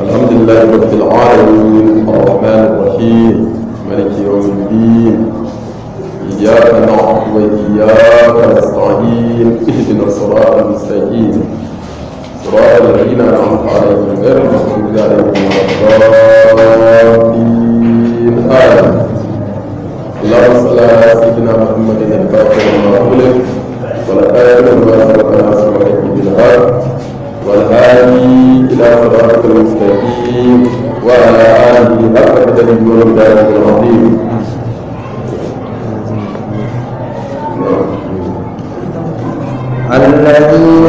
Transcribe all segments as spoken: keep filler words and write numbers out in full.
الحمد لله رب العالمين الرحمن الرحيم مالك يوم الدين إياك نعبد وإياك نستعين اهدنا الصراط المستقيم صراط الذين أنعمت عليهم غير المغضوب عليهم ولا الضالين آمين. اللهم صل على سيدنا محمد الفاتح لما أغلق والخاتم لما سبق ناصر الحق بالحق والهادي إلى صراطك المستقيم وعلى آله حق قدره ومقداره العظيم. الذين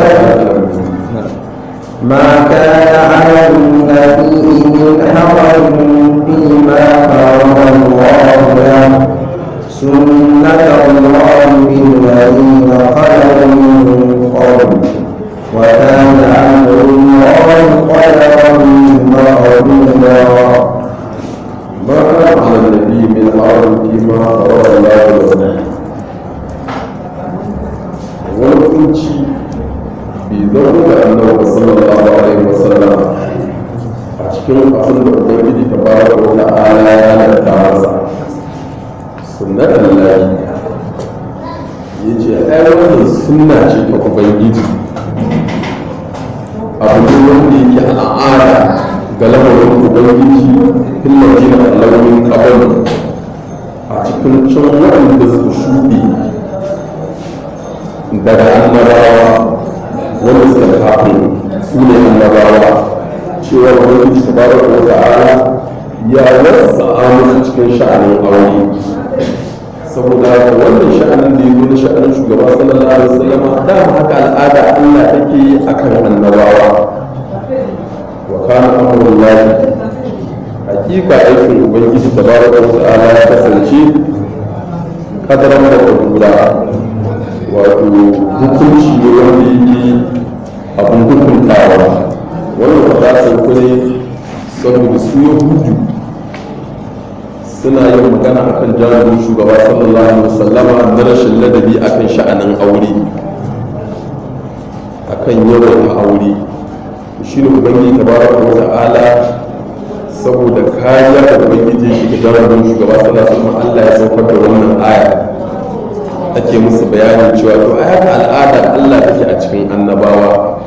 ما كان على النبي من حرج فيما فرض الله له سنة الله بالذين خلوا من قبل وكان أمر الله قدرا مقدورا. ما كان على النبي من حرج فيما فرض الله له wani kunci bai zama da annabi sallallahu alaihi wasallam a cikin abin da ubangiji ta fara wa ta'ala ya halatta masa sunnatan lahi yace ai wannan sunna ce ta ubangiji abu ne wanda yake al'ada ga lamarin ubangiji fil ladina alamin qabl a cikin cin waɗanda suka shuɗe daga annabawa wanda suka kafin su ne annabawa cewa ubangiji tabaraka wa ta'ala ya wasa musu cikin sha'anin aure saboda haka wannan sha'anin da ya zo na sha'anin shugaba sallallahu alaihi wasallam da haka al'ada Allah take yi akan annabawa wa kana amrullahi hakika aikin ubangiji tabaraka wa ta'ala ya kasance kadaran da kudura wato hukunci ne wanda yake abin hukuntawa wannan wata sauku ne saboda su yahudu suna yin magana akan jami'in shugaba sallallahu alaihi wasallama na rashin ladabi akan sha'anin aure akan yawan aure shi ne ubangiji tabaraka wa ta'ala saboda kariya da ubangiji shi ga jami'in shugaba sallallahu alaihi wasallama Allah ya saukar da wannan aya ake musu bayanin cewa to ai haka al'ada Allah take a cikin annabawa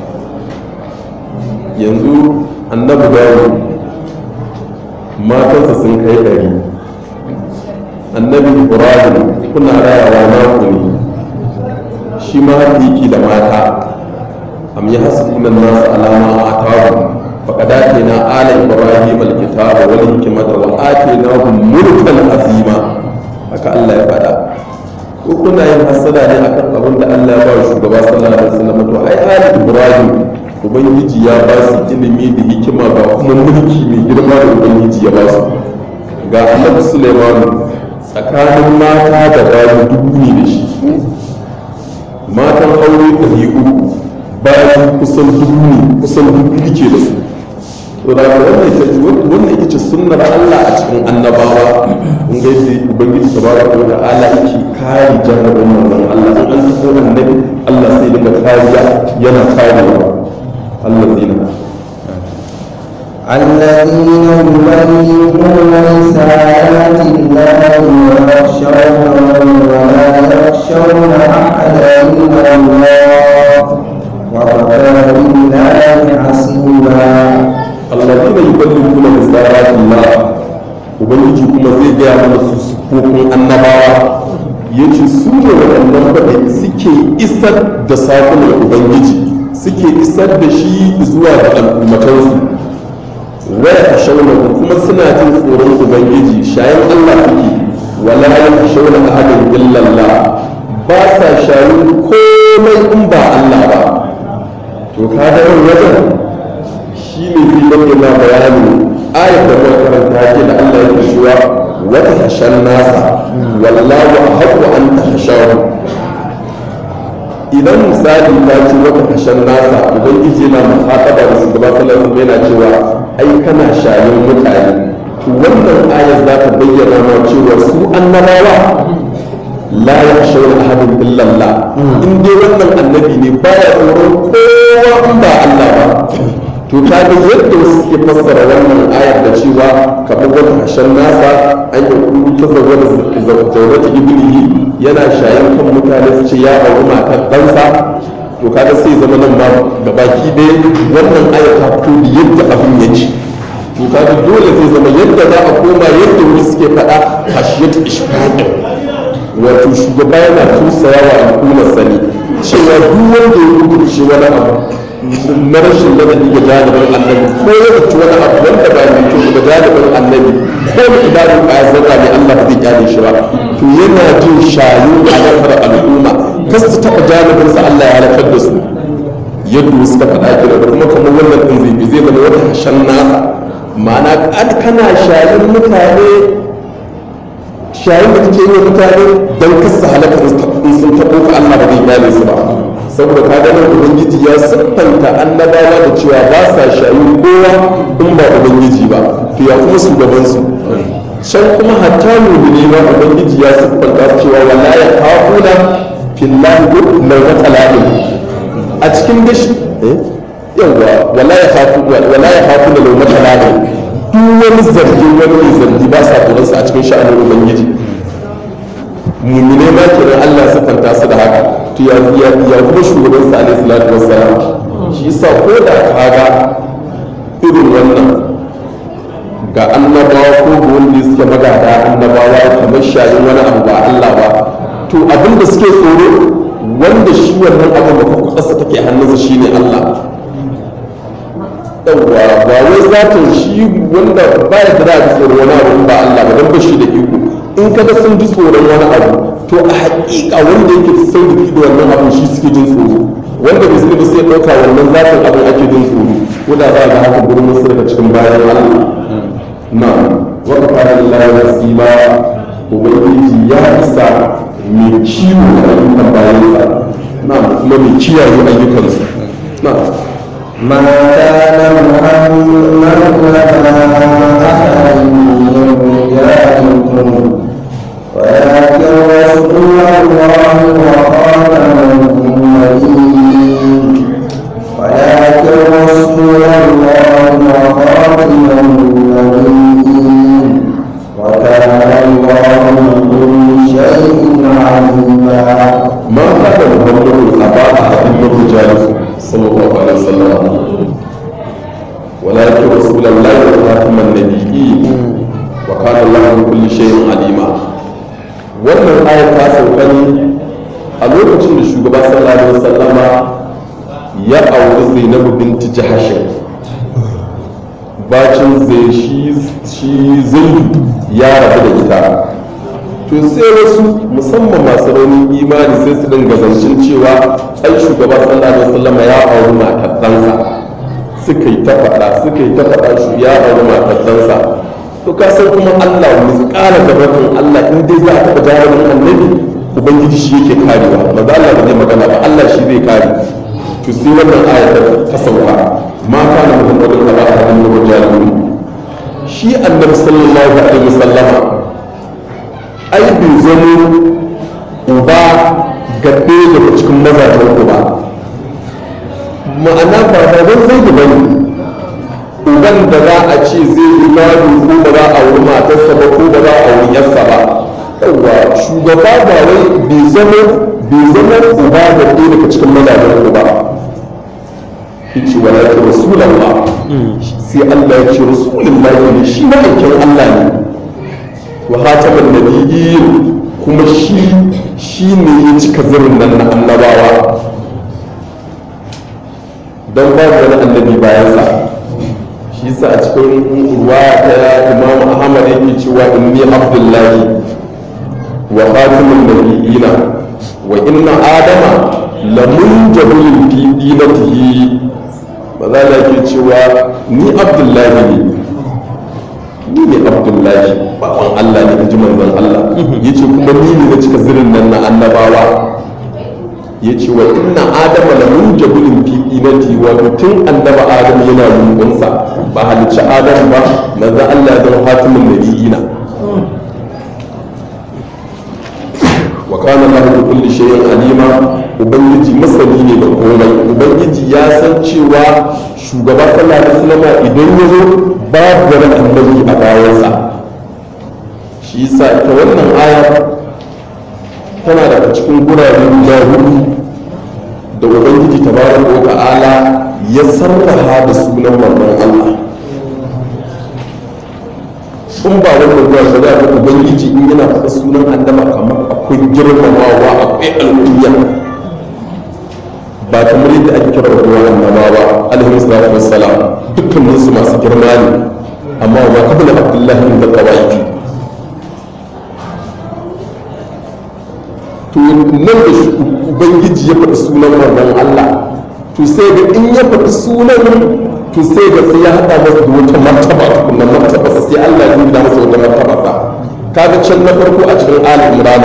yanzu annabi dawo matansa sun kai ɗari annabi ibrahim kuna rayawa naku ne shi ma yake da mata am ya hasbunan nasu alama a tabu faqad atayna ala ibrahim alkitaba wal hikmata wa atainahum mulkan azima haka Allah ya faɗa ko kuna yin hasada ne akan abin da Allah ya ba wa shugaba sallallahu alaihi wasallam to ai ali ibrahim ubangiji ya ba su ilimi da hikima ga kuma mulki mai girma da ubangiji ya ba su ga annabi sulaiman tsakanin mata da bayan dubu ne da shi matan aure ɗari uku bayan kusan dubu ne kusan dubu ke da su to da wannan ita ce sunnar Allah a cikin annabawa in ga yadda ubangiji tabaraka wa ta'ala yake kare jarrabin manzon Allah in an tafi annabi Allah sai daga kariya yana karewa Allah zina الذين يبلغون رسالات الله ويخشونه ولا يخشون أحدا إلا الله وكفى بالله حسيبا. الذين يبلغون رسالات الله ubangiji kuma zai gaya mana su sufofin annabawa ya ce su ne waɗannan faɗi suke isar da saƙonin ubangiji suke isar da shi zuwa ga al'ummatansu waya a shaunar kuma suna jin tsoron ubangiji shayin Allah suke wala ya a shaunar ahadin illallah ba sa shayin komai in ba Allah ba to ka ga wajen shi ne zai bayyana bayanin ayat da muka karanta ke da Allah yake cewa wata hashan nasa wallahu ahqqu an tahshahu idan misali ta ce wata hashan nasa ubangiji yana muhataba da shugaba sallallahu alaihi yana cewa ai kana shayin mutane to wannan ayat za ta bayyana ma cewa su annabawa la yakhshawna ahadan illa Allah in dai wannan annabi ne baya tsoron kowa in ba Allah ba to kaga yadda wasu suke fassara wannan ayar da cewa kamar wata hashen nasa an yi kudu ta zaunata ibilihi yana shayin kan mutane su ce ya auri matar ɗansa, to kaga sai zama nan ma gabaki ɗaya wannan ayar ta fito da yadda abin ya ce, to kaga dole zai zama yadda za a koma yadda wani suke faɗa hashiyat ishfaqin, wato shugaba yana tusaya wa al'ummar sani cewa duk wanda ya kudurce wani abu na rashin ladabi ga janibin annabi ko ya zaci wani abu wanda ba mai kyau ga janibin annabi ko da idanun ƙaya zarra ne Allah ba zai kyale shi ba, to yana jin shayu a lafar al'umma kas su taɓa janibinsa Allah ya halakar da su yadda suka faɗa kira da kuma kamar wannan ɗin zai zai zama wata hashen nasa, ma'ana kana shayin mutane shayin da kake yi mutane don kasa halakar in sun taɓo ka Allah ba zai kyale su ba, saboda ka ganin ubangiji ya siffanta annabawa da cewa ba sa shayin kowa in ba ubangiji ba, to ya kuma su gaban su can kuma hatta mu'mini ma ubangiji ya siffanta cewa wala ya kafuna fillahi lawmata la'im a cikin dashi yawa wala ya kafu wala ya kafu da lawmata la'im duk wani zargi wani mai zargi ba sa tsoronsa a cikin sha'anin ubangiji. mummune ma kenan Allah ya siffanta su da haka, to ya ya kuma shugaban sa alaihi salatu wassalam shi yasa ko da kaga irin wannan ga annabawa ko ga wanda suke magada annabawa kamar shayin wani abu ba Allah ba, to abin da suke tsoro wanda shi wannan abin da kuma kasa take hannunsa shine Allah. yawwa ba wai zatin shi wanda ba ya da tsoro wani abu ba Allah ba dan bashi da iko, in kaga sun ji tsoron wani abu to a haƙiƙa wanda yake sauki da wannan abin shi suke jin tsoro, wanda bai sani ba sai ɗauka wannan zatin abin ake jin tsoro, ko da za a ga haka gurin wasu daga cikin bayan Allah. na wata fara lillahi wasila ubangiji ya isa mai ciwo a ayyukan bayansa na kuma mai kiyaye ayyukansu. na ما كان محمد أبا أحد من رجالكم ولكن رسول الله وخاتم النبيين ولكن رسول الله وخاتم النبيين وكان الله بكل شيء عليما. ما كان محمد أبا أحد من رجالكم صلى الله عليه وسلم ولكن رسول الله وخاتم النبيين وكان الله بكل شيء عليما. wannan ayar ta sauka ne a lokacin da shugaba sallallahu alaihi wasallama ya auri Zainabu binti Jahash, bacin zai shi zai ya rabu da ita, to sai wasu musamman masu raunin imani sai su dinga zancin cewa ai shugaba sallallahu alaihi wasallama ya auri matar ɗansa, suka yi ta faɗa suka yi ta faɗa shi ya auri matar ɗansa, to ka san kuma Allah misƙala da batun Allah in dai za a taɓa jarumin annabi ubangiji shi yake karewa, maza Allah ba zai magana ba Allah shi zai kare. to sai wannan ayatar ta sauka ma kana muhammadun aba ahadin min rijalikum, shi annabi sallallahu alaihi wasallama ai bai zama uba ga ɗaya daga cikin mazajen uba, ma'ana ba ba don zai ba ne uban da za a ce zai yi gado ko ba za a wuri matarsa ba ko ba za a wuri yarsa ba. yawwa shugaba ba wai bai zama bai zama uba da ɗaya daga cikin mazajen uba. yace wala ta rasulullah sai Allah ya ce rasulullah ne shi ma'aikin Allah ne wa hataman nabiyyin kuma shi shi ne ya cika zirin nan na annabawa don babu wani annabi bayansa. shi sa a cikin ruwa ta Imam Ahmad yake cewa inni abdullahi wa khatimun nabiyina wa inna adama lamunjabulun fi dinatihi, maza da ke cewa ni abdullahi ne ni ne abdullahi baban Allah ne ji manzon Allah yace kuma ni ne na cika zirin nan na annabawa. yace wa inna adama la munjabulun fi inati, wa tun annaba adam yana lungunsa ba halicci adam ba manzon Allah ya zama fatimun nabiyina. wa kana Allah bi kulli shay'in alima, ubangiji masani ne da komai. Ubangiji ya san cewa shugaba sallallahu alaihi wasallam idan ya zo babu wani annabi a bayansa. shi yasa ita wannan aya tana daga cikin gurare guda hudu da ubangiji tabaraka wa ta'ala ya sarraha da sunan manzon Allah. in ba wannan ruwa ba za ka ubangiji in yana faɗa sunan annaba kamar akwai girmamawa akwai al'umma ba kamar yadda ake kira ruwa annaba ba alaihi salatu wassalam dukkanin su masu girma ne amma ba kabla abdullahi da kawaifi to nan da ubangiji ya faɗi sunan manzon Allah to sai ga in ya faɗi sunan to sai ga sai ya haɗa masa da wata martaba tukunna martaba sai Allah ya nuna masa wata martaba ta kaga can na farko a cikin Ali Imran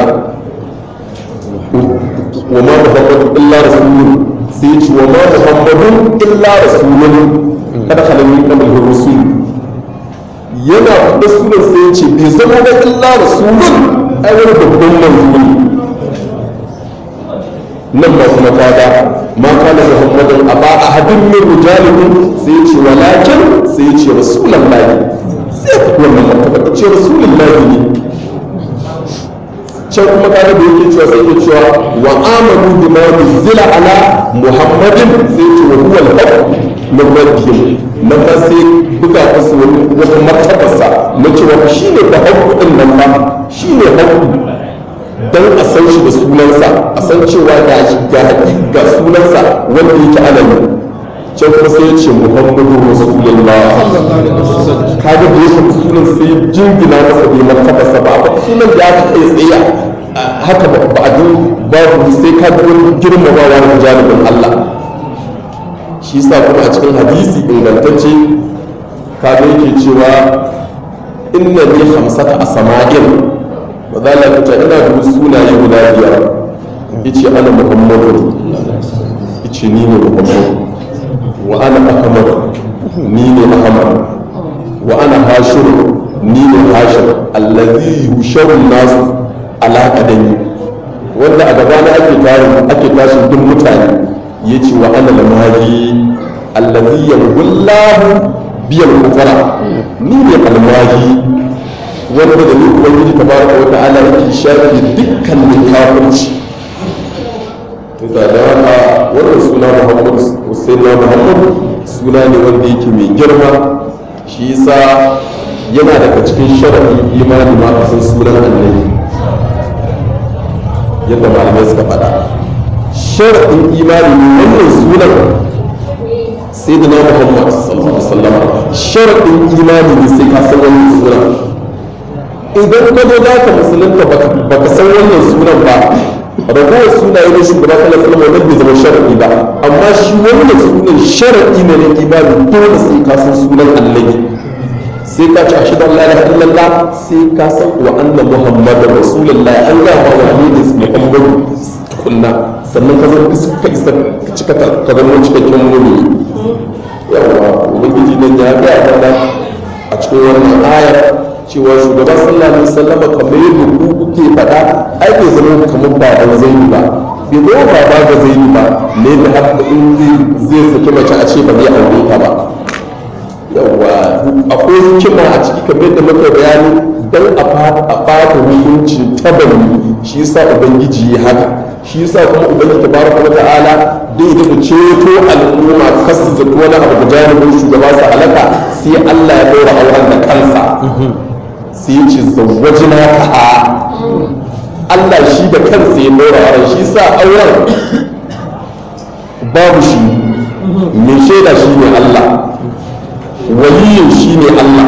wa ma muhammadu illa rasulun sai ya ce wa ma muhammadun illa rasulun kada khalani kamar rusul yana faɗa sunan sai ya ce bai zama da illa rasulun ai wani babban manzo ne nan ba kuma kaga ma kana muhammadin aba ahadin min rijalikum sai ce walakin sai ce rasulullahi sai ku wannan martaba ce rasulullahi ne can kuma kaga da yake cewa sai yake cewa wa amanu bima nuzila ala muhammadin sai ce wa huwa al-haq min rabbihim nan ba sai buga musu wani wata martabarsa na cewa shine da haƙƙin nan ba shine haƙƙi don a san shi da sunansa a san cewa ga sunansa wanda yake alami can kuma sai ya ce muhammadu rasulullah kaga da yake sunan sai jingina masa bai martabarsa ba ba sunan da aka kai tsaye haka ba a ji babu sai ka ji wani girmamawa na janibin Allah shi sa kuma a cikin hadisi ingantacce kaga yake cewa inna li khamsata asma'in wadala ta ina da sunaye guda biyar yace ana muhammadu yace ni ne muhammadu wa ana ahmad ni ne ahmad wa ana hashir ni ne hashir allazi yusharu nas ala qadami wanda a gaba na ake tare ake tashin duk mutane yace wa ana lamahi allazi yamullahu biyal kufara ni ne almahi wanda da ni ubangiji tabaraka wa ta'ala yake shafi dukkan kafirci to da haka wannan suna Muhammad Hussein Muhammad suna ne wanda yake mai girma shi yasa yana daga cikin sharadin imani ma kasan sunan annabi yadda malamai suka faɗa sharadin imani ne wannan sunan sayyidina Muhammad sallallahu alaihi wasallam sharadin imani ne sai ka san wannan sunan idan ka zo za ka musulunta ba ka san wannan sunan ba ragowar sunaye na shugaba sallallahu alaihi wasallam bai zama sharadi ba amma shi wannan sunan sharadi ne na imani dole sai ka san sunan annabi sai ka ci ashhadu an la ilaha illallah sai ka san wa anna muhammadar rasulullah an ga ba wa ne muhammadu kunna sannan ka zama ka isa ka cika ka zama cikakken mu'mini yawa ubangiji nan ya ga mana a cikin wannan ayar cewa shugaban sallallahu alaihi wasallam kamar yadda ku kuke faɗa ai bai zama kamar baban zaini ba bai zama baba ga zaini ba ne da har in zai saki mace a ce ba zai aure ta ba yawa akwai hikima a ciki kamar yadda muka bayani dan a fata hukunci tabani shi yasa ubangiji ya haka shi yasa kuma ubangiji tabaraka wa ta'ala dai da ceto al'umma kasu da wani abu da janibin shugaba sa halaka sai Allah ya daura auren da kansa sai ya ce zawwajina ka Allah shi da kansa ya daura auren shi sa auren babu shi mai shaida shi ne Allah waliyin shi ne Allah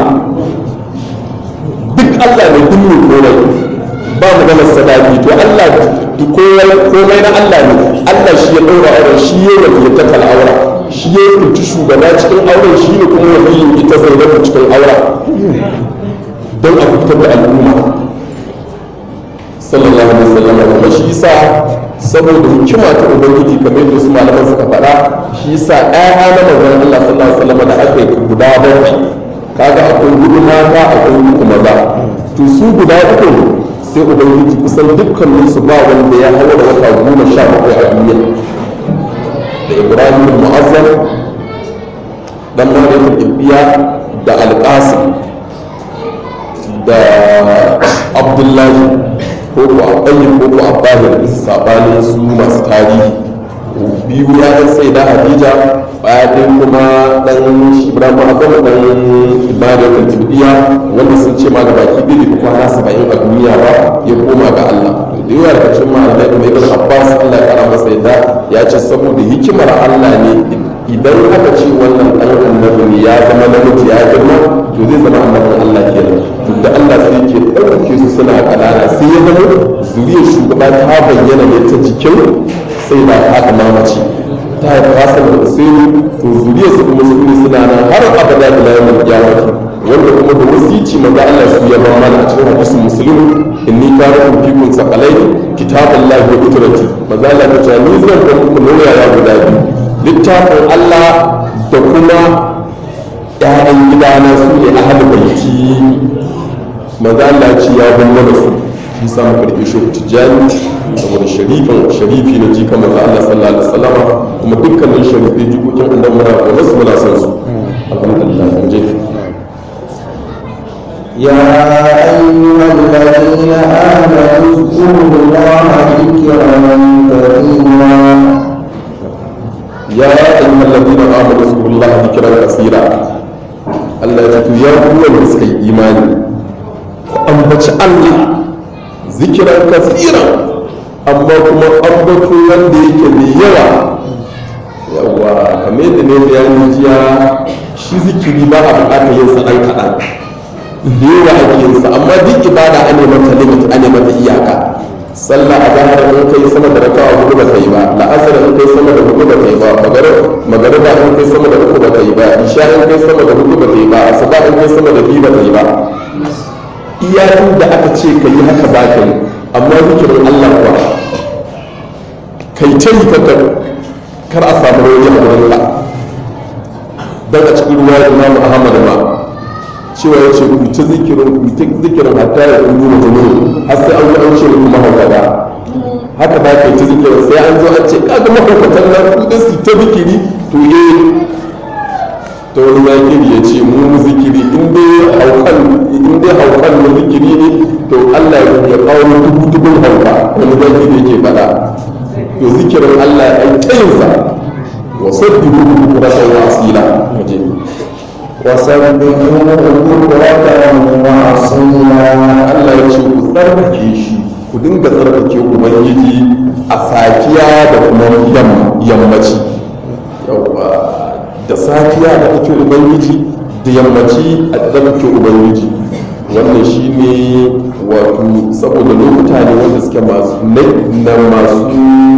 duk Allah ne duk mai komai ba mu gana sadaki to Allah komai na Allah ne Allah shi ya daura auren shi ya waliyyata kal aura shi ya kunci shugaba cikin auren shi ne kuma waliyin ita zai dafa cikin auren don a fitar da al'umma sallallahu alaihi wasallam kuma shi yasa saboda hikima ta ubangiji kamar yadda su malaman suka faɗa shi yasa ɗaya na manzon Allah sallallahu alaihi wasallam da aka yi guda bakwai kaga akwai hudu mata akwai uku maza to su guda uku sai ubangiji kusan dukkanin su ba wanda ya haura wata goma sha bakwai a duniya da ibrahim mu'azzam dan mariyatul ibiya da alƙasim da abdullahi ko ko abbayin ko ko abbahir sabanin su masu tarihi biyu ya ɗan sai da hadija bayan kuma ɗan ibrahim mu'azzam ɗan mariyatul ibiya wanda sun ce ma ga baki ɗaya da kwana saba'in a duniya ba ya koma ga allah da yawa daga cikin malamai kuma ibn abbas allah ya kara masa yadda ya ce saboda hikimar allah ne idan aka ce wannan ɗan annabi ne ya zama namiji ya girma to zai zama annabin Allah kenan to da Allah sai ke ɗauke su suna ƙanana sai ya zama zuriyar shugaba ta bayyana ne ta jikin sai da haka mamaci ta haifa Hassan da Usaini to zuriyar su kuma su suna nan har abada da lamun kiyamati wanda kuma da wasici manzo Allah su ya bar mana a cikin hadisin muslim inni kana fikum saqalai kitaballahi wa itrati manzo Allah ya ce ni zan ga muku nauya guda biyu littafin Allah da kuma ‘ya'yan gidana su ne a halin baiti maza Allah ce ya bamba da su shi samu karfi shi tijjani saboda sharifin sharifi na jika maza Allah sallallahu alaihi wasallama kuma dukkanin sharifi jikokin annan muna da wasu muna son su alhamdulillah mun je يا أيها الذين آمنوا اذكروا الله ذكرا كثيرا يا أيها الذين آمنوا اذكروا الله ذكرا كثيرا Allah ya ce ya kuwa da suka yi imani ku ambaci Allah zikiran kasiran amma kuma ambato wanda yake mai yawa yawa kamar yadda ne bayanin jiya shi zikiri ba a buƙatar yin sa ɗan kaɗan da yawa ake yin sa amma duk ibada an yi mata limit an yi mata iyaka sallah a zahar in kai sama da raka'a hudu ba ta yi ba la'asar in kai sama da hudu ba ta yi ba magariba in kai sama da uku ba ta yi ba isha in kai sama da hudu ba ta yi ba asuba in kai sama da biyu ba ta yi ba iyayen da aka ce ka yi haka ba ka yi amma zikirin Allah kuwa kai ta yi kar a samu rauni a wurin ka dan a cikin ruwa Imam Ahmad ma cewa ya ce ku ta zikirin ku ta zikirin hatta ya kundu mutum har sai an zo an ce kuma haukata haka ba ka yi ta zikirin sai an zo an ce kaga mahaukatan nan ku da su ta zikiri to eh to wani zakiri ya ce mu zikiri in dai haukan in dai haukan ne zikiri ne to Allah ya kawo dubu dubun hauka wani zakiri yake faɗa to zikirin Allah ya yi tayinsa wa sabbihu bukratan wa asila waje وسبحوه بكرة وأصيلا Allah ya ce ku tsarkake shi ku dinga tsarkake ubangiji a safiya da kuma yammaci yawa da safiya da kake ubangiji da yammaci a tsarkake ubangiji wannan shine wato saboda lokuta ne wanda suke masu na masu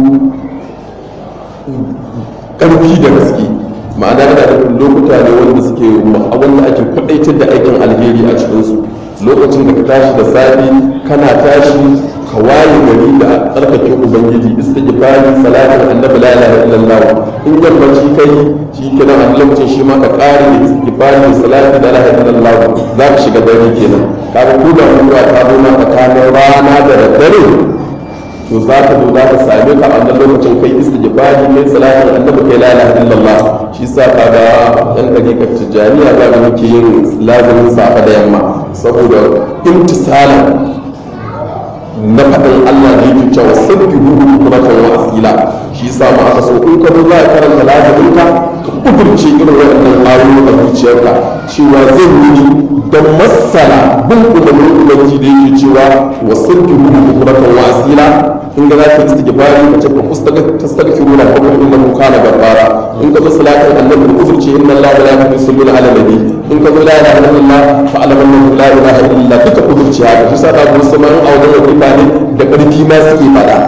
ƙarfi da gaske ma'ana yana da lokuta ne wanda suke wanda ake kwadaitar da aikin alheri a cikinsu lokacin da ka tashi da safi kana tashi ka waye gari da tsarkake ubangiji istighfari salatin annabi la ilaha illallah in yammaci kai shi kenan a lokacin shi ma ka kare da istighfari da salatin la ilaha illallah za ka shiga dare kenan kaga ko da mutuwa ta zo ma tsakanin rana da daddare to za ka zo za ka same ka a wannan lokacin kai istighfari kai salatin annabi kai la ilaha illallah shi sa kaga yan dariƙar tijjaniya za ga muke yin lazimin safa da yamma saboda imtisalan na faɗin Allah da yake cewa sabbihu bukratan wa asila shi sa ma aka so in ka zo za ka karanta lazimin ka ka kudurce irin waɗannan ayoyi a zuciyarka cewa zan yi don masala bin umarnin ubangiji da yake cewa wa sabbihu bukratan wa asila in ga za ka istighfari ka ce ka tastaghfiru rabbakum innahu kana ghaffara in ka zo salatin annabi da kudurce inna allaha la yusalluna ala nabi in ka zo la ilaha illallah fa alama annahu la ilaha illallah duka kudurce haka shi sa ka go sama in a wajen wakifa ne da karfi ma suke fada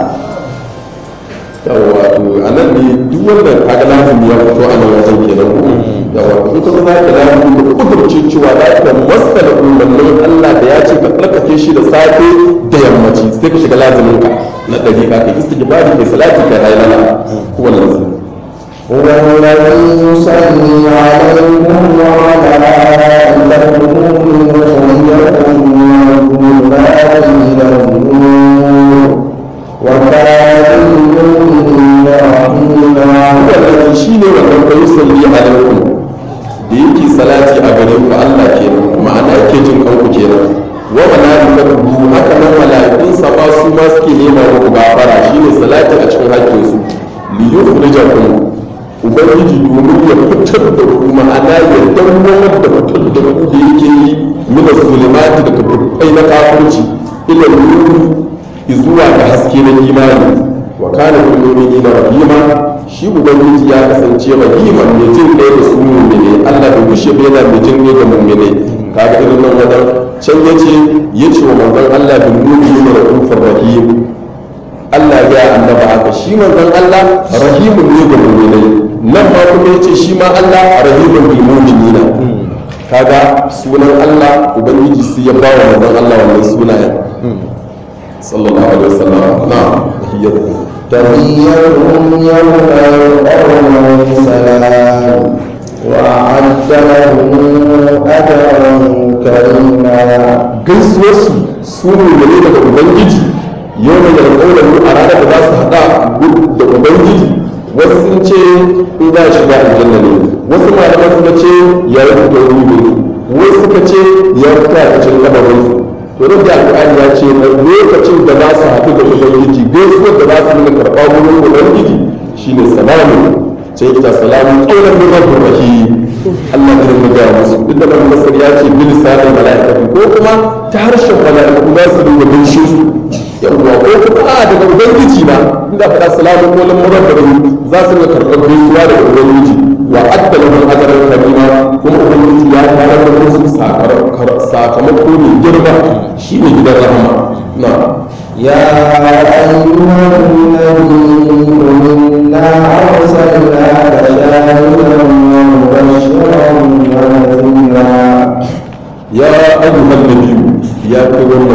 yawa to anan ne duk wanda kaga lazimi ya fito a nan wajen kenan ko yawa to ita za ka lazimi da kudurce cewa za ka masala umarnin Allah da ya ce ka tsarkake shi da safe da yammaci sai ka shiga lazimin ka na dariƙa kai istighfari kai salati kai haylala ko wannan هو الذي يصلي عليكم وعلى ملائكته ليخرجكم من الظلمات إلى النور haqqiyati a cikin haƙƙin su li yukhrijakum ubangiji domin ya fitar da ku ma'ana ya dawwamar da fitar da ku da yake yi min zulumati daga dukkai na kafirci ila nuri zuwa ga haske na imani wa kana bil mu'minina rahima shi ubangiji ya kasance rahima mai jin kai da su mu'mine Allah bai kushe bai yana mai jin kai ga mu'mine kaga irin nan wadan can yace yace wa manzon Allah bil mu'minina rahufur rahim Allah ya annaba haka shi manzon Allah rahimun ne ga mu'minai nan ma kuma yace shi ma Allah rahimun bil mu'minina kaga sunan Allah ubangiji sai ya bawa manzon Allah wannan sunayen sallallahu alaihi wasallam na'am tahiyatuhum تحيتهم يوم يلقونه سلام وأعد لهم أجرا كريما gaisuwarsu su ne daga ubangiji yau mai yarkaunar a ranar da za su haɗa da ubangiji wasu sun ce in za a shiga aljanna ne wasu malaman suka ce ya rubuta rubu wasu suka ce ya rubuta a cikin kabarinsu to da alƙur'ani ya ce lokacin da za su haɗu da ubangiji gaisuwar da za su nuna karɓa wurin ubangiji shine salamu sai ita salamu ƙaunar min rabbir rahim Allah ya rinka gaya musu duk da nan masar ya ce bil sanin mala'ikatu ko kuma ta harshen mala'iku za su rinka binshe su yawwa ko kuma a daga ubangiji na inda faɗa salamu ƙaunar min rabbir rahim za su rinka karɓar gaisuwa daga ubangiji wa adda lahum ajran karima kuma ubangiji ya fara da musu sakamako mai girma shine gidan rahama na يا أيها النبي إنا أرسلناك شاهدا ومبشرا ونذيرا يا أيها النبي يا كون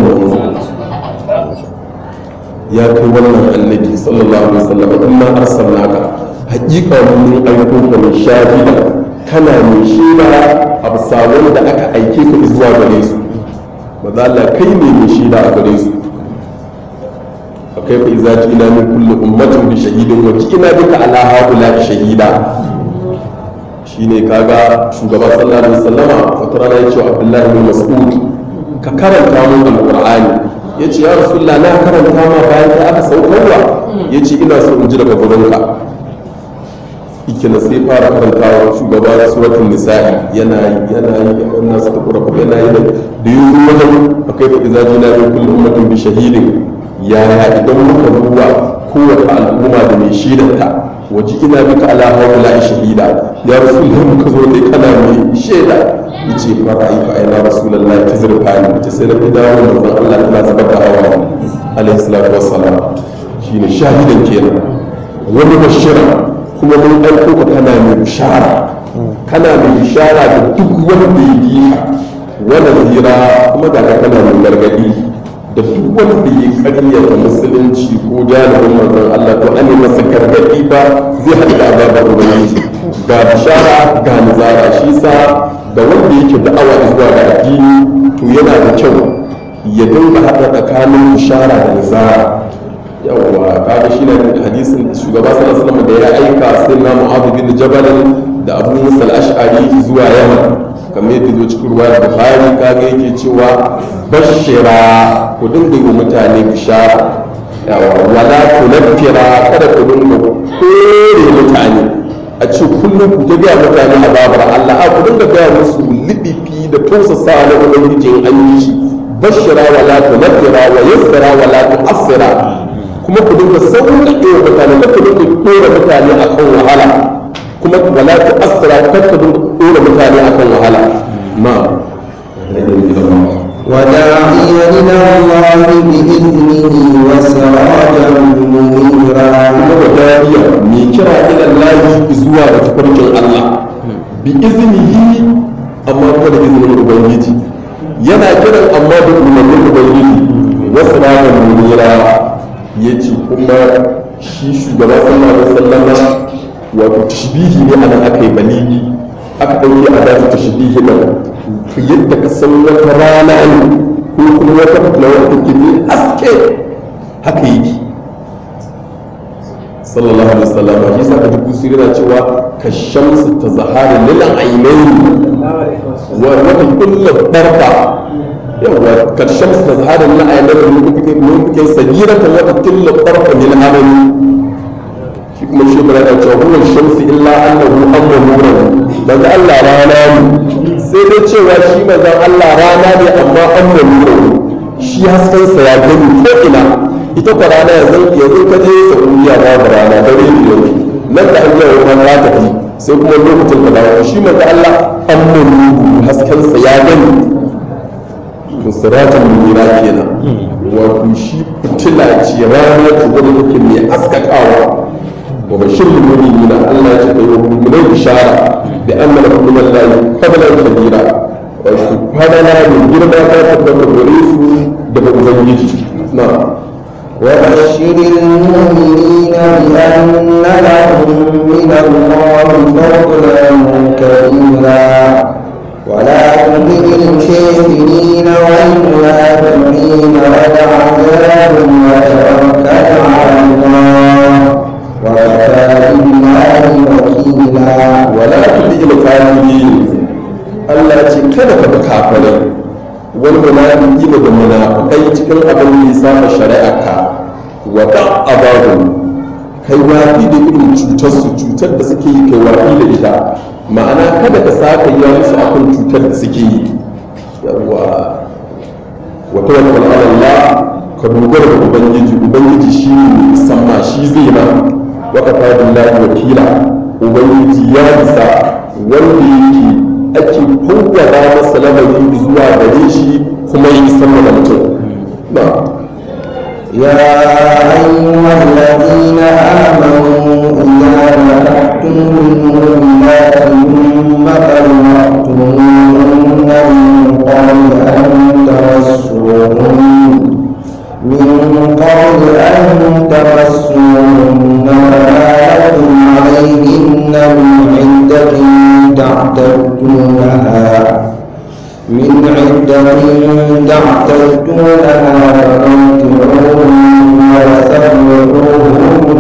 يا كون النبي صلى الله عليه وسلم إنا أرسلناك حقيقة من أيكوك من شاهدا kana mai shaida a bisa wanda aka aike ka zuwa gare su maza Allah kai ne mai shaida a gare su akai fa iza ji ina min kulli ummatin bi shahidin wa ina bika ala haula shahida shine kaga shugaba sallallahu alaihi wasallama wata rana yace wa Abdullahi bin Mas'ud ka karanta mun alqur'ani yace ya rasulullah na karanta ma bayan da aka saukarwa yace ina so in ji daga gurinka yake na sai fara karantawa shugaba da suratul nisa'i yana yana wannan su takura kuma yana yi da yuzu wajen akai fa idza jina min kulli ummatin bi shahidin ya ya idan muka zuwa kowace al'umma da mai shaidanta waji ina bika ala haula shahida ya rasulullahi muka zo dai kana mai shaida yace fa ra'aytu ayna rasulullahi tazrifani yace sai na fi dawo manzon Allah ta zubar da hawa alaihi salatu wassalam shine shahidan kenan wani bashira kuma mun ɗauko ka kana mai bishara kana mai bishara da duk wanda ya yi ka wani zira kuma da kana mai gargadi da duk wanda ya karyata musulunci ko jalibin manzon Allah to an yi masa gargadi ba zai haɗu da azabar ubangiji ga bishara ga nizara shi sa da wanda yake da'awa zuwa ga addini to yana da kyau ya dinga haɗa tsakanin bishara da nizara yawwa kaga shi ne hadisin shugaba sallallahu alaihi wasallam da ya aika sayyidina Mu'adh bin Jabal da Abu Musa al-Ash'ari zuwa Yaman kamar yadda zo cikin ruwayar Bukhari kaga yake cewa bashira ku dinga yi mutane bishara yawa wala tunaffira kada ku dinga kore mutane a ce kullum ku ta gaya mutane azabar Allah a ku dinga gaya musu libifi da tausasa na ubangijin an yi shi bashira wala tunaffira wa yassira wala tu'assira kuma ku dinga sauƙaƙe wa mutane kar ku dinga ɗora mutane a kan wahala kuma wala ta asira kar ku dinga ɗora mutane a kan wahala na وداعيا إلى الله بإذنه وسراجا منيرا وداعيا من كرا إلى الله زوا وتفرج الله بإذنه أما هو بإذن الأبنجي ينا كرا أما بإذن الأبنجي وسراجا منيرا ya ce kuma shi shugaba sallallahu alaihi wasallama wato tashbihi ne anan aka yi baligi aka ɗauke a dasu tashbihi nan yadda ka san wata rana ne ko kuma wata fitila wadda take ne aske haka yake sallallahu alaihi wasallama shi sa ka ji kusuri na cewa ka shamsu ta zahara lilan ainihi wa wata kulla barka yawa karshen da zaharin na ayyana da mun kuke sagiratan wata tilla tarfa lil amali kuma shi bara da cewa huwa shamsu illa annahu amma nuran manzo Allah rana ne sai dai cewa shi manzo Allah rana ne amma amma nuran shi hasken sa ya gani ko ina ita ko rana yanzu yanzu ka je Saudiya ba da rana dare ne yau nan da Allah ya rana ta tafi sai kuma lokacin da dawo shi manzo Allah amma nuran hasken sa ya gani to siratan munira kenan wato shi fitila ce rana ce wanda take mai askakawa wa bashir mu'minina Allah ya ce kai wa mu'minai bishara bi anna lahum min Allah fadlan kabira wato fadala ne girma ta tabbata gare su daga ubangiji na وبشر المؤمنين بأن لهم من الله فضلا كبيرا ولا تطع الكافرين والمنافقين ودعهم وتوكل على الله وكفى بالله وكيلا ولا تطع الكافرين Allah ce kada ka bi kafirai wani munafiki da munafikai cikin abin da ya saba shari'arka wa da abahu kai wafi da irin cutar su cutar da suke yi kai wafi da ita ma'ana kada ka saka yi musu akan cutar da suke yi yawa wa tawakkal ala Allah ka dogara da ubangiji ubangiji shi ne samma shi zai ma wa kafa billahi wakila ubangiji ya bisa wanda yake ake fawwada masa lamari zuwa gare shi kuma ya isar da mutum na يا أيها الذين آمنوا إذا نكحتم المؤمنات ثم طلقتموهن من قبل أن تمسوهن من قبل أن تمسوهن فما لكم عليهن من عدة تعتدونها من عدة تعتدونها فمتعوهن وسرحوهن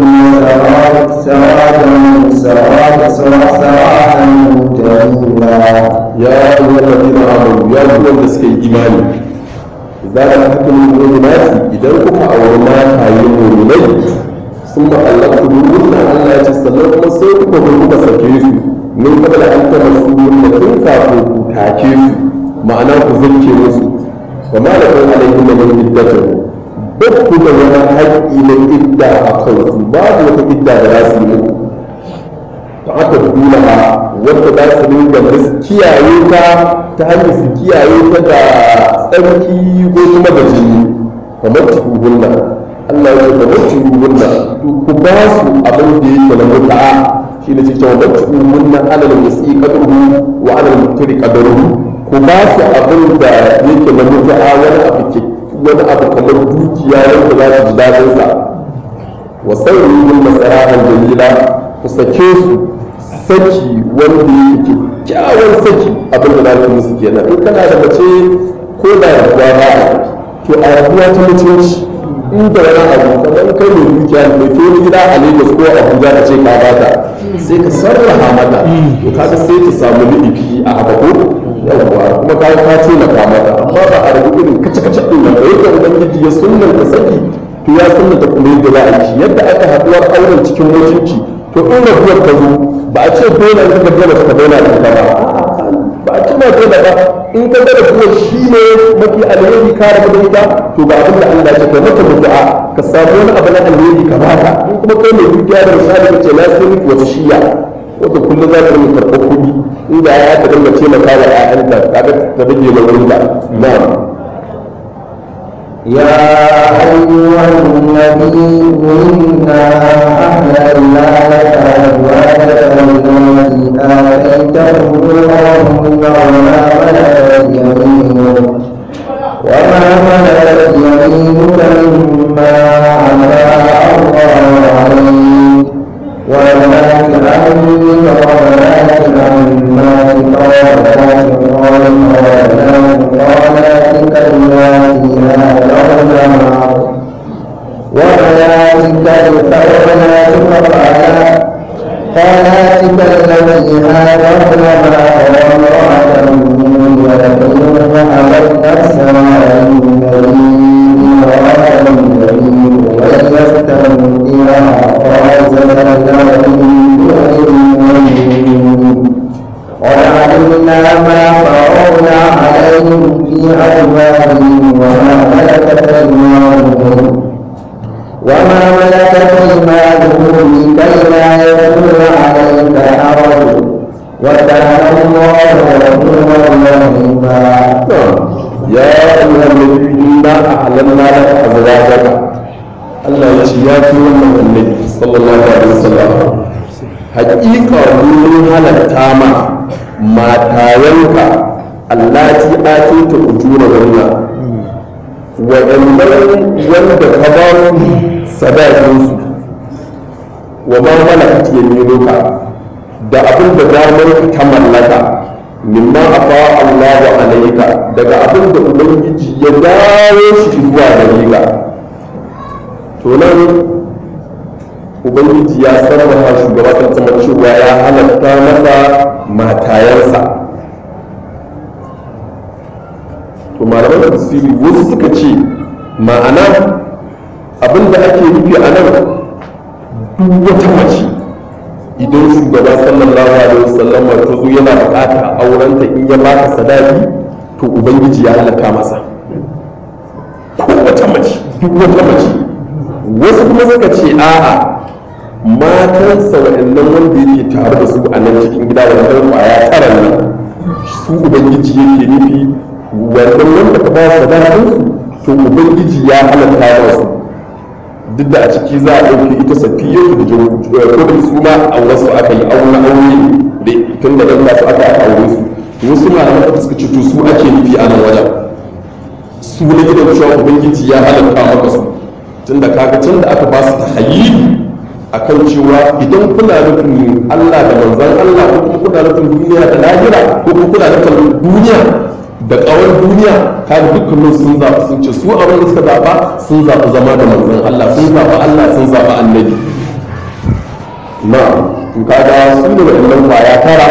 سراحا سراحا سراحا جميلا. يا أيها الذين آمنوا يا أيها الذين إيماني إذا نكحتم المؤمنات إذا كنتم أولاد المؤمنين ثم طلقتموهن ألا يتسلموا سيكم وكم سكيسوا من قبل أن تمسوهن تنكحوا تاكيسوا ma'ana ku zulke musu wa ma da kan alaihi min iddatu bakku da wani haƙƙi na idda a kansu babu wata idda da za su yi muku ta aka dula ha wanda za su dinga kiyaye ta ta hanyar su kiyaye ta da tsarki ko kuma da jini kamar tuhuhunna Allah ya ce kamar tuhuhunna ku ba su abin da yake na muta'a shi ne cikin kamar tuhuhunna alal musi qadruhu wa alal muqtari qadruhu ku ba su abin da yake na mutu'a wani abu wani abu kamar dukiya wanda za su ji daɗin sa wa sayyidul masarahan jamila ku sake su saki wanda yake kyawun saki abin da za su musu kenan in kana da mace ko da rabuwa ba to a rabuwa ta mutunci in da wani abu kamar kai mai dukiya da mai kai gida a Lagos ko Abuja ka ce ka bata sai ka sarrafa mata to kaga sai ta samu liɗifi a haka ko yawwa kuma ka ka taimaka mata amma ba a rabu irin kace kace din nan ba yadda ubangiji ya sunnan ta saki to ya sunnata kuma yadda za a yi yadda aka haduwar auren cikin mutunci to in rabuwar ta zo ba a ce dole in ka gaba ka daina da ita ba ba a ce ma dole ba in ka gaba kuwa shi ne mafi alheri ka rabu da ita to ba abin da Allah ya ce kai mata mutu'a ka samu wani abu na alheri ka bata in kuma kai mai dukiya da misali ka ce na sai miki wata shiya wata kullum za ta rinka karɓar kuɗi inda ya ta dinga taimaka wa ƴaƴanta kaga ta rage wa wurin da na'am يا أيها النبي إنا أحللنا لك أزواجك التي آتيتهم أجورهن وما ملكت يمينك وما ملكت يمينك مما أفاء الله عليك وبنات عمك وبنات عماتك وبنات خالك وبنات خالاتك اللاتي هاجرن معك وبناتك وبناتك خالاتك التي هاجرن معك وامرأة مؤمنة وهبت نفسها للنبي امرأة النبي وإن يستنكرها خالصة له عليهم في أزواجهم وما ملكت أيمانهم وما ملكت أيمانهم لكي لا يكون عليك حرج وكان الله غفورا رحيما. يا أيها النبي إنا أحللنا لك أزواجك Allah ya ce ya fi wannan annabi sallallahu alaihi wasallam haƙiƙa mun halatta ma matayanka allati atita ujurahunna waɗannan wanda ka ba sadakinsu wa ma malakat yaminuka da abin da damar ta mallaka mimma afa Allahu alayka daga abin da ubangiji ya dawo shi zuwa gare ka. To nan ubangiji ya sarrafa shugaba kan sama cewa ya halatta masa matayansa. To malaman tafsiri wasu suka ce ma'ana abinda ake nufi a nan duk wata mace idan shugaba sallallahu alaihi wasallam ta zo yana bukata aurenta in ya baka sadaki to ubangiji ya halatta masa ko wata mace duk wata mace. Wasu kuma suka ce a'a matansa waɗannan wanda yake tare da su a nan cikin gida wannan kwaya tara nan su ubangiji yake nufi wannan wanda ka ba sadakinsu to ubangiji ya halatta masu duk da a ciki za a ɗauki ita safiya da kodin su ma a wasu aka yi aure aure da tun da ɗan su aka aure su wasu malaman da suka ce to su ake nufi a nan wajen su ne gidan cewa ubangiji ya halatta maka su tun da kaga tun da aka ba su tahayyili akan cewa idan kuna nufin Allah da manzon Allah ko kuma kuna nufin duniya da lahira ko kuma kuna nufin duniya da ƙawar duniya kaga dukkanin sun zaɓi sun ce su abin da suka zaɓa sun zaɓi zama da manzon Allah sun zaɓi Allah sun zaɓi annabi na in kaga su ne waɗannan kwaya tara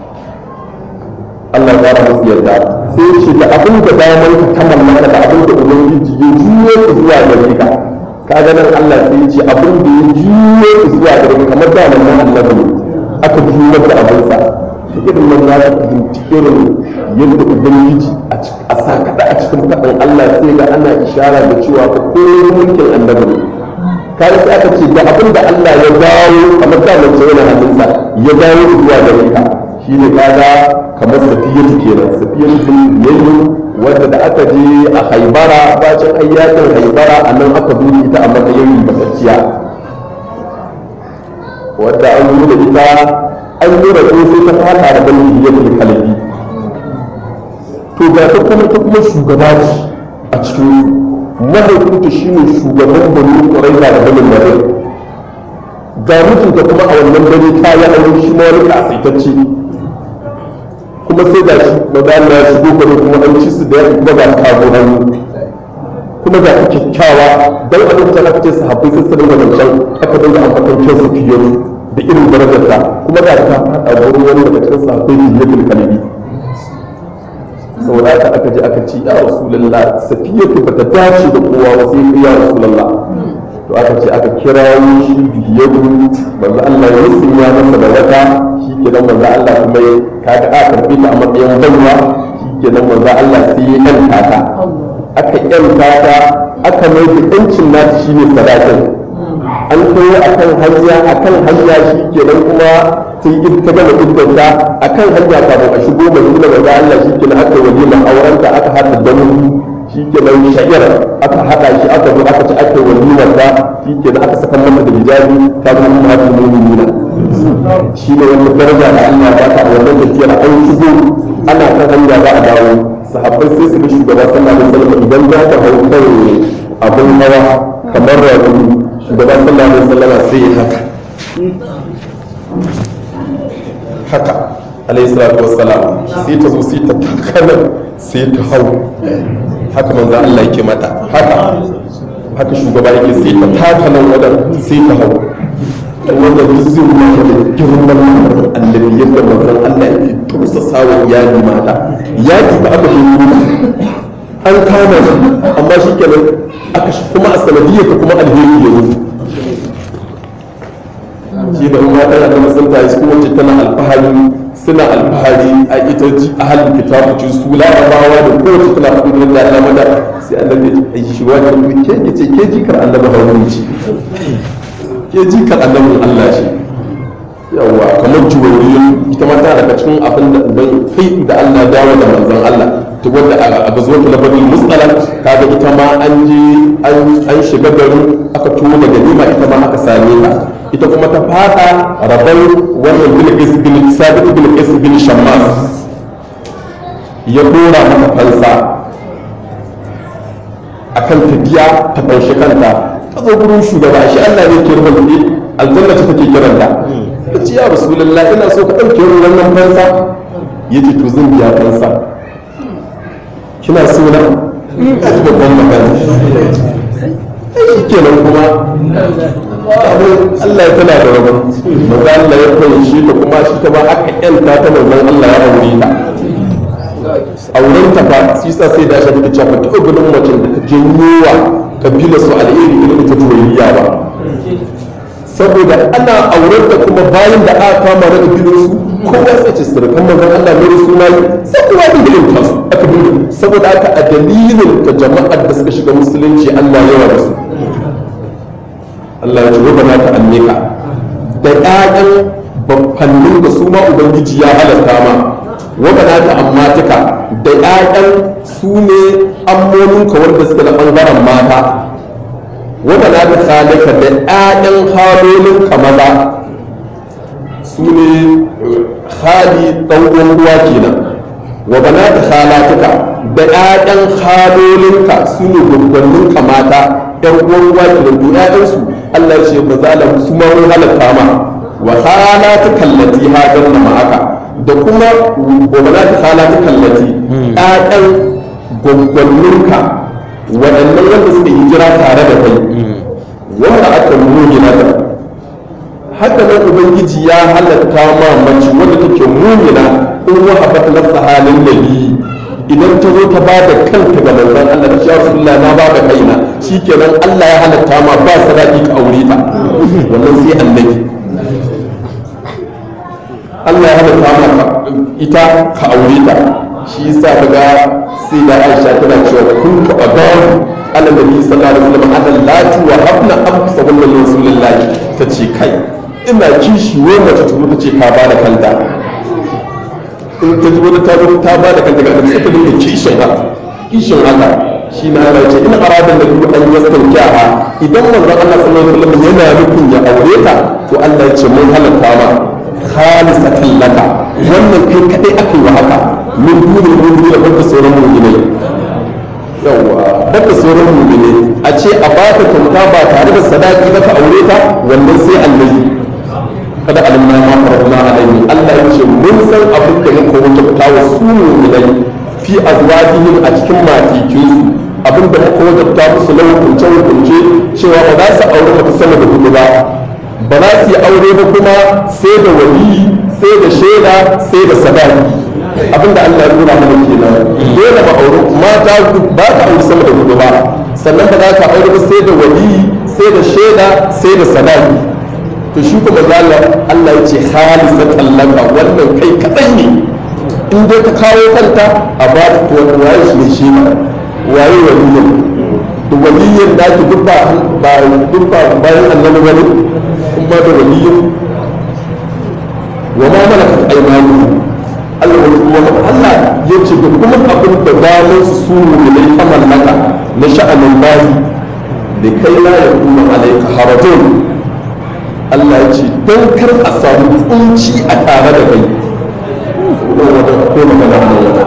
Allah ya rabu su yarda sai ce da abin da damar ka ta mallaka da abin da ubangiji ya juyo ka zuwa gare ka kaga nan Allah sai ya ce abin da ya juyo ka zuwa gare ka kamar da nan annabi ne aka juyo da abinsa da irin nan za ka fahimci irin yadda ubangiji a sa kaɗa a cikin faɗin Allah sai ga ana ishara da cewa ka koyi mulkin annabi ne kai sai aka ce da abin da Allah ya dawo kamar da mace yana hannunsa ya dawo zuwa gare ka shine kaga kamar safiyatu kenan safiyatu yayyu wanda da aka je a Haibara bacin ayyakin Haibara a nan aka zo ita a matsayin ribatacciya wadda an zo da ita an yi rago sai ta fata da bani hiyatul kalbi to ga ta kuma ta kuma shugaba ce a cikin mahaifinta shine shugaban bani Quraiza da bani Nadir ga mutunta kuma a wannan dare ta yi aure shi ma wani kasaitacce kuma sai ga shi maza Allah ya shigo gare kuma an ci su da yaki kuma ga ta zo hannu kuma ga ta kyakkyawa dan a lokacin aka ce sahabbai sai su dinga zancen aka dinga ambaton kyan su fiye da irin darajarta kuma ga ta faɗa wurin wani daga cikin sahabbai Hiyatul Kalbi saboda haka aka je aka ce ya Rasulullah Safiyatu bata dace da kowa ba sai ya Rasulullah to aka ce aka kira shi biyadu manzo Allah ya rusunya masa da wata shikenan manzo Allah kuma ya kaga aka karbi ta a matsayin baiwa shikenan manzo Allah sai ya yanta ta aka yanta ta aka mai da yancin nata shine sadakin an koyo akan hanya akan hanya shikenan kuma sai in ta gama iddanta akan hanya kafin a shigo Madina manzo Allah shikenan aka walima aurenta aka hada da mu shikenan sha'ir aka hada shi aka zo aka ci aka walimar da shikenan aka saka mata da hijabi ta zama ummatul mu'minina shine wani daraja da Allah ya baka a wannan tafiyar an shigo ana kan hanya za a dawo sahabbai sai su ga shugaba sallallahu alaihi wasallam idan za ta hau kan abin hawa kamar rabu shugaba sallallahu alaihi wasallam sai haka haka alaihi salatu wassalam sai ta zo sai ta takalar sai ta hau haka manzo Allah yake mata haka haka shugaba yake sai ta taka nan wadan sai ta hau wanda duk zai nuna da girman annabi yadda manzon Allah yake tursasa wa iyali mata yaki ba aka yi an kama shi amma shi kenan aka kuma a sanadiyyar ta kuma alheri ya zo shi da umma tana da masanta shi kuma wacce tana alfahari suna alfahari a ita ji ahalin kitabu ci su larabawa da kowace tana faɗin da Allah mata sai annabi ya shi wa ke ke ce ke jikar annabi harun ce ke jikar annabin Allah ce yawa kamar juwayi ita ma tana daga cikin abin da uban kai da Allah dawo da manzon Allah to wanda a gazuwar labarin mustalan kaga ita ma an je an shiga garin aka tuwo da ganima ita ma aka same ta ita kuma ta fada rabar wannan bilqis bin sabit bin qais bin shammas ya dora mata fansa akan tafiya ta fanshi kanta ta zo gurin shugaba shi Allah ne ke rubuta aljanna ta take kiranta ta ce ya rasulullahi ina so ka dauke wannan fansa yace to zan biya fansa kina so na a ji babban magana shi kenan kuma Allah ya tana da rabon manzo Allah ya koyi shi ta kuma shi ta ba aka yanta ta manzon Allah ya aure ta auren ta fa shi sa sai da shi ta cewa ta gudun macen da ta janyo wa kabila su alheri irin ta juwayya ba saboda ana auren ta kuma bayan da aka kama daga gidan su kowa sai ce sirkan manzon Allah ne su mai sai kuma da gidan ta su aka dinga saboda aka a dalilin ta jama'ar da suka shiga musulunci Allah ya yawa da su Allah ya ce rubana ta anneka da ƴaƴan babbannin da su ma ubangiji ya halatta ma wabana ta ammatika da ƴaƴan su ne ammoninka wanda suke da ɓangaren mata wabana ta khalika da ƴaƴan halolinka maza su ne hali ɗan uwan ruwa kenan wabana ta khalatika da ƴaƴan halolinka su ne babbanninka mata ƴan uwan ruwa kenan to ƴaƴansu Allah ya ce ba za la su ma mun halatta ma wa halatu kallati hadanna ma'aka da kuma gobanatu halatu kallati ƴaƴan gwaggwanninka waɗannan wanda suka hijira tare da kai wanda aka mumina ta haka nan ubangiji ya halatta ma mace wanda take mumina in wahabat nafsa halin nabi idan ta zo ta ba da kanta ga manzon Allah ta ya Rasulullah na ba da kaina shikenan Allah ya halatta ma ba sadaki ka aure ta wannan sai annabi Allah ya halatta ma ita ka aure ta shi yasa kaga sai da Aisha tana cewa kun ka adawu annabi sallallahu alaihi wasallam ana lati wa habna amsa wannan Rasulullah ta ce kai ina kishi wai mace ta ta ce ka ba da kanta in ta ji wani ta ta ba da kanta ga sai ta dinga kishin haka kishin haka shi na Allah ce in aradan da duk an yastankiya idan manzon Allah sallallahu alaihi wasallam yana nufin ya aure ta to Allah ya ce mun halatta ma khalisatan laka wannan kai kadai aka yi wa haka min duni mu'mini da banda sauran mu'minai yawa banda sauran mu'minai a ce a baka kyauta ba tare da sadaki ba ka aure ta wannan sai annabi kada alimna ma farna alaihi Allah ya ce mun san abin da muka wajabta wa su mu'minai fi azwajihim a cikin matikin su abin da muka wajabta musu na hukunce hukunce cewa ba za su aure mata sama da hudu ba ba za su yi aure ba kuma sai da wali sai da shaida sai da sadaki abin da Allah ya nuna mana kenan dole ba aure mata ba ka aure sama da hudu ba sannan ba za ka aure ba sai da wali sai da shaida sai da sadaki to shi kuma zalla Allah ya ce khalisatan laka wannan kai kadai ne in dai ka kawo kanta a ba ta to wani waye shi ne shi ma waye waliyin to waliyin da ki dubba ba dubba bayan annabi wani in ba da waliyin wa ma malakat aymanuhum Allah ya ce da kuma abin da damar su ne ta mallaka na sha'anin bayi da kai la yakuna alayka harajun Allah ya ce don kar a samu kunci a tare da kai ko magana a nan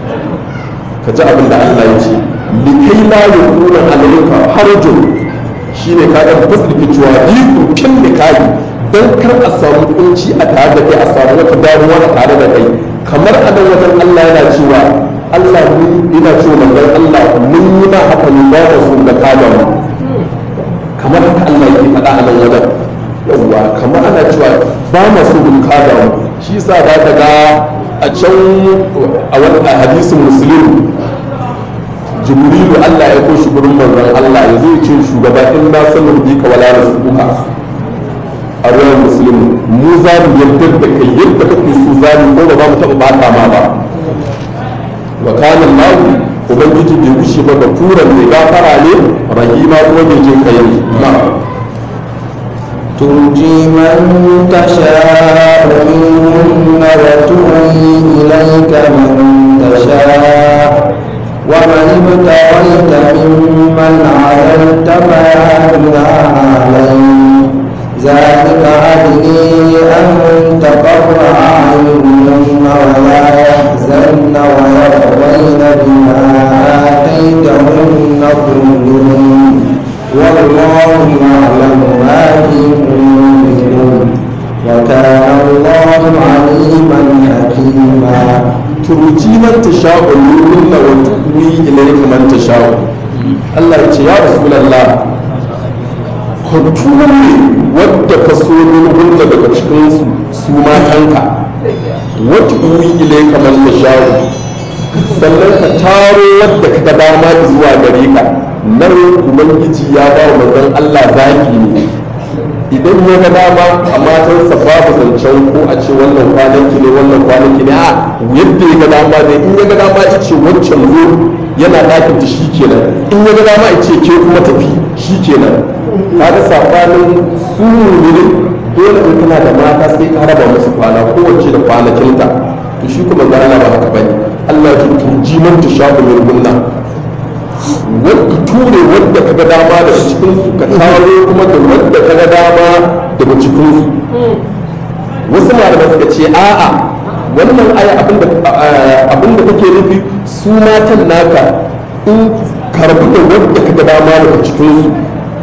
ka ji abin da Allah ya ce likai la yakuna alayka harajun shine ka ga fasdiki cewa biku kin likai don kar a samu kunci a tare da kai a samu wata damuwa a tare da kai kamar a nan wajen Allah yana cewa Allah yana cewa manzon Allah mun yi ma haka ne ba da su da kada mu kamar haka Allah yake faɗa a nan wajen yawwa kamar ana cewa ba ma so mun kada mu shi yasa za ka ga a can a wani hadisin muslim jibrilu Allah ya koshi gurin manzon Allah ya zo ce shugaba in na sanin bi ka wala rasuka a ruwan musulmi mu za mu yarda da kai yadda kake so za mu ko ba za mu taɓa bata ma ba wa kana Allah ubangiji bai kushe ba ga furan mai gafara ne rahima ko mai jin kai ne na'am ترجي من تشاء منهن وتؤوي إليك من تشاء ومن ابتغيت ممن عزلت فلا جناح عليك ذلك أدني أن تقر أعينهن ولا يحزن ويرضين بما آتيتهن كلهن والله يعلم ما في قلوبكم وكان الله عليما حكيما turji man tasha'u minhunna wa tu'wi ilayka man tasha'u Allah ya ce ya rasulullah ka ture wadda ka so minhunna daga cikin su su matanka wa tu'wi ilayka man tasha'u sannan ka taro wadda ka ga dama zuwa gare ka nan ubangiji ya ba wa manzon Allah zaki ne idan ya ga dama a matansa babu zancen ko a ce wannan kwanaki ne wannan kwanaki ne a yadda ya ga dama ne in ya ga dama ya ce wancan zo yana ɗakin ta shi kenan in ya ga dama ya ce ke kuma tafi shi kenan kaga sabanin su ne dole in kana da mata sai ka raba musu kwana kowace da kwanakinta to shi kuma ga Allah ba haka bane Allah ya turji man tashabu min gunna wadda ture wadda ka ga dama daga cikin su ka taro kuma da wadda ka ga dama daga cikin su wasu malamai suka ce a'a wannan aya abinda abinda take nufi su matan naka in karbi da wadda ka ga dama daga cikin su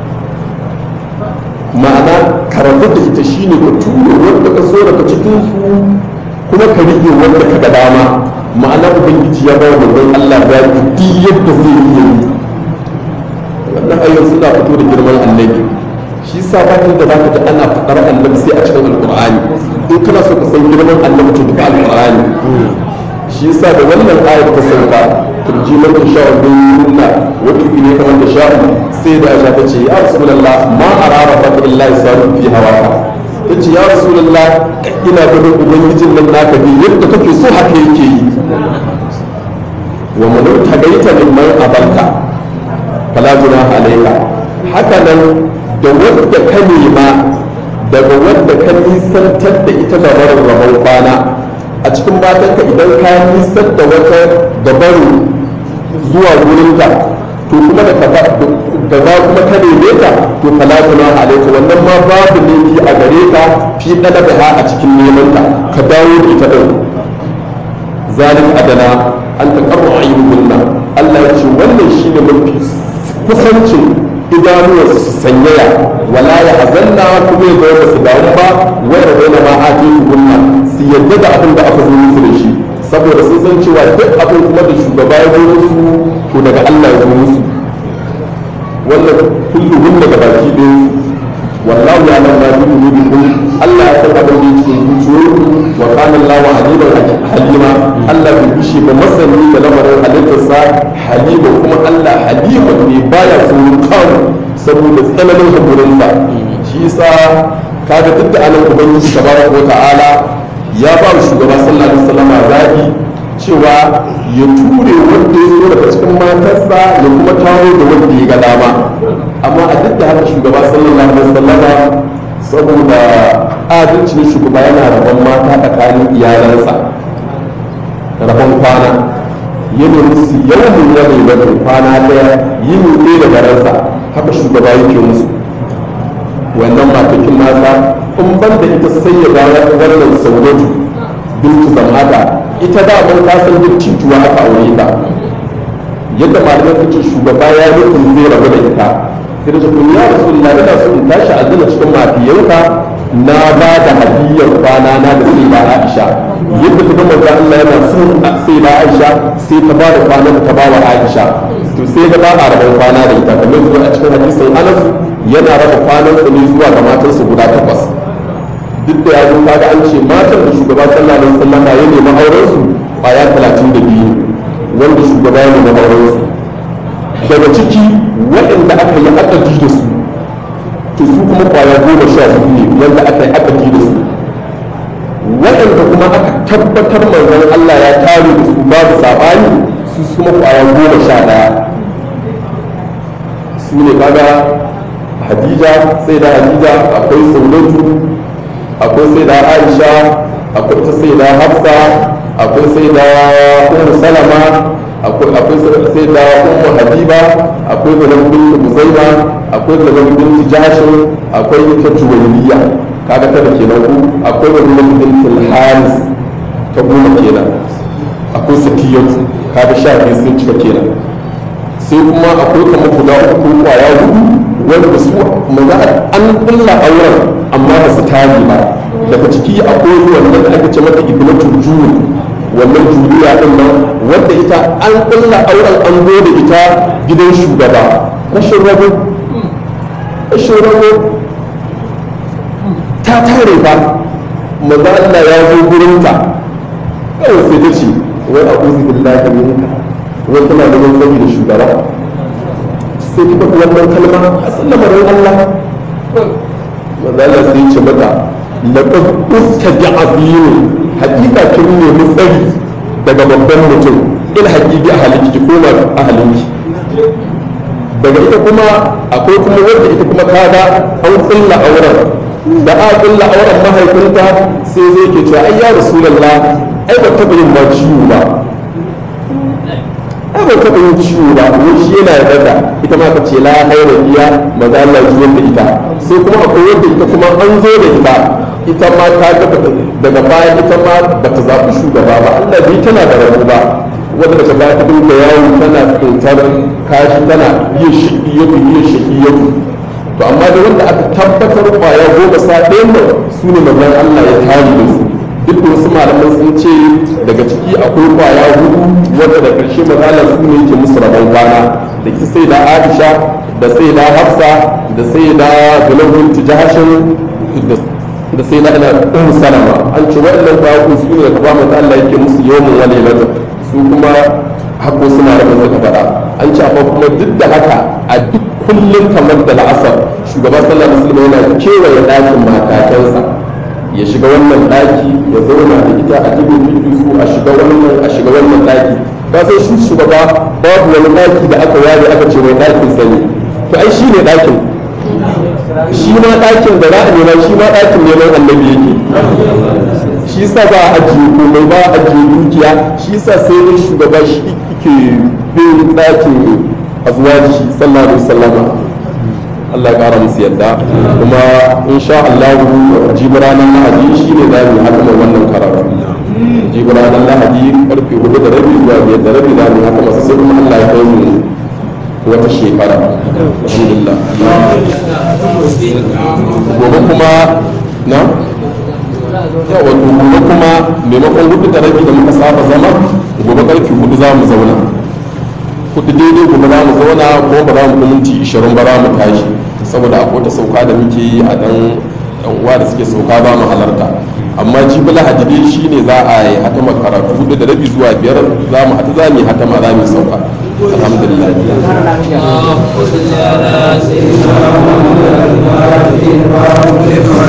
ma'ana karbi da ita shine ka ture wadda ka so daga cikin su kuma ka rike wadda ka ga dama ma'ana ubangiji ya bawa manzon Allah ya yi duk yadda zai yi yi wannan ayyukan suna fito da girman annabi shi yasa bakin da zaka ji ana fadar annabi sai a cikin alqur'ani in kana so ka san girman annabi to duka alqur'ani shi yasa da wannan ayar ta sauka turji man tasha'u minna wa tu'ini kaman tasha'u sai da Aisha ta ce ya rasulullah ma arara fa illa yasaru fi hawaka ta ce ya rasulullah ina ganin ubangijin nan naka bi yadda kake so haka yake yi wa man tagaita mimman abalka fala junaha alayka haka nan da wanda ka nema daga wanda ka nisantar da ita da barin rabon kwana a cikin matanka idan ka nisan da wata gabarin zuwa wurinka to kuma da da za kuma ka neme ta to fala junaha alayka wannan ma babu laifi a gare ka fi dalabaha a cikin neman ta ka dawo da ita din zalik adana an taqarru ayyuhunna Allah ya ce wannan shine mafi kusancin idanuwar su sanyaya wala ya hazanna kuma ya zama su damu ba wanda zai ma ake tuhunna su yadda da abin da aka zo musu da shi saboda sun san cewa duk abin kuma da shugaba ya zo musu to daga Allah ya zo musu wannan kulluhun daga baki ɗin wallahu ya nan ma bi qulubikum Allah ya san abin da yake cikin zuciyoyinku wa kana Allahu aliman halima Allah bai bishi ba masani da lamarin halittarsa halima kuma Allah halima ne baya tsoron kawo saboda tsananin hakurinsa shi yasa kaga duk da anan ubangiji tabaraka wa ta'ala ya ba shugaba sallallahu alaihi wasallam zabi cewa ya ture wanda ya zo daga cikin matarsa ya kuma taro da wanda ya ga dama amma a duk da haka shugaba sallallahu alaihi wasallama saboda adalci ne shugaba yana rabon mata tsakanin iyalansa rabon kwana ya nemi su yawan ya ne da kwana daya yin ne da garansa haka shugaba yake musu wannan matakin nasa in ban da ita sai ya ga wannan saudatu bintu zamata ita da ban kasan duk cituwa aka aure ta yadda malamai suke shugaba ya nufin zai rabu da ita sai da kun ya rasulullahi ina so in tashi azuna cikin mafiyanka na ba da hadiyar kwana na da sai da Aisha yadda ta gama da Allah yana son sai da Aisha sai ta ba da kwanan ta ba wa Aisha to sai ga ba a rabon kwana da ita kamar zuwa a cikin hadisin Anas yana raba kwanan sa ne zuwa ga matansa guda takwas duk da ya zo kaga an ce matan da shugaba sallallahu alaihi wasallam ya nemi auren su kwaya talatin da biyu wanda shugaba ya nemi auren su daga ciki waɗanda aka yi akadi da su to to su kuma kwaya goma sha hudu ne wanda aka yi akadi da su, waɗanda kuma aka tabbatar manzon Allah ya tare da su babu saɓani su kuma kwaya goma sha ɗaya su ne kaga Hadija, sai da Hadija, akwai Saudatu, akwai sai da Aisha, akwai ta sai da Hafsa, akwai sai da Ummu Salama, akwai sai da Ummu Habiba, akwai Zainab bint Muzaima, akwai Zainab bint Jashin, akwai ita Juwayriya, kaga ta da kenan ku, akwai Zainab bint Al-Haris ta goma kenan, akwai Safiyatu, kaga sha biyu sun cika kenan. Sai kuma akwai kamar guda uku kwaya hudu wanda su maza an kulla auren amma ba su tare ba, daga ciki akwai wannan da aka ce mata ibnatul juri, wannan juriya din nan wanda ita an kulla auren an zo da ita gidan shugaba rashin rago rashin rago ta tare ba, maza Allah ya zo gurinta kawai sai ta ce wai a'udhu billahi minka, wai tana da wani sabi da shugaba sai ta faɗi wannan kalma a sallamarin Allah. Mazala sai ce mata laqad ustabi'abini, hakika kin nemi tsari daga babban mutum, in haƙiƙi a haliki ki koma a halinki. Daga ita kuma akwai kuma wanda ita kuma kaga an kulla auren, da a kulla auren mahaifinta sai zai ke cewa ai ya Rasulullah ai ba taɓa yin ba ciwo ba, ai ba taɓa yin ciwo ba, wani shi yana da daga ita ma ka ce la haira biya maza Allah ji wanda ita. Sai kuma akwai wanda ita kuma an zo da ita ita ma ta ga daga baya ita ma ba ta zaɓi shugaba ba, Allah bai tana da rabu ba, wanda daga baya ta dinga yawo tana tsintar kashi tana yin shaƙiyatu yin shaƙiyatu. To amma da wanda aka tabbatar kwaya goma sa ɗayan da su ne manzon Allah ya tare da su, duk da wasu malaman sun ce daga ciki akwai kwaya hudu wanda da ƙarshe mazalar su ne ke musu rabon kwana, da ita sai da Aisha, da sai da Hafsa, da sai da Bilal Tijashin, da sai da ina Ummu Salama. An ce waɗannan kwaya hudu su ne daga ba manzon Allah yake musu yawmun wa lailatan, su kuma hako suna rabon suka faɗa. An ce amma kuma duk da haka a duk kullum kamar da la'asar shugaba sallallahu alaihi wasallam yana kewaye ɗakin matakansa, ya shiga wannan daki ya zauna da ita a cikin su a shiga wannan a shiga wannan daki. Ba sai shi shugaba babu wani daki da aka ware aka ce mai dakin sani, to ai shi ne dakin, shi ma dakin da za a nema shi ma dakin neman annabi yake, shi sa ba a ajiye komai ba a ajiye dukiya, shi sa sai dai shugaba shi ke bin dakin azwaji sallallahu alaihi wasallam. Allah ya kara musu yadda, kuma insha Allah jibi ranar Lahadi shi ne za mu hakama wannan karatu. Jibi ranar Lahadi karfe hudu da rabi zuwa biyar da rabi za mu hakama, sai kuma Allah ya kai mu wata shekara. Alhamdulillah. Gobe kuma na yawa gobe kuma maimakon hudu da rabi da muka saba zama, gobe karfe hudu za mu zauna. Kudu daidai gobe za mu zauna ko ba za mu minti ishirin ba za mu tashi, saboda akwai wata sauka da muke yi a dan yan uwa da suke sauka ba mu halarta. Amma jibi Lahadi dai shine za a yi hatama karatu hudu da rabi zuwa biyar za mu hata za mu yi hatama za mu sauka. Alhamdulillah.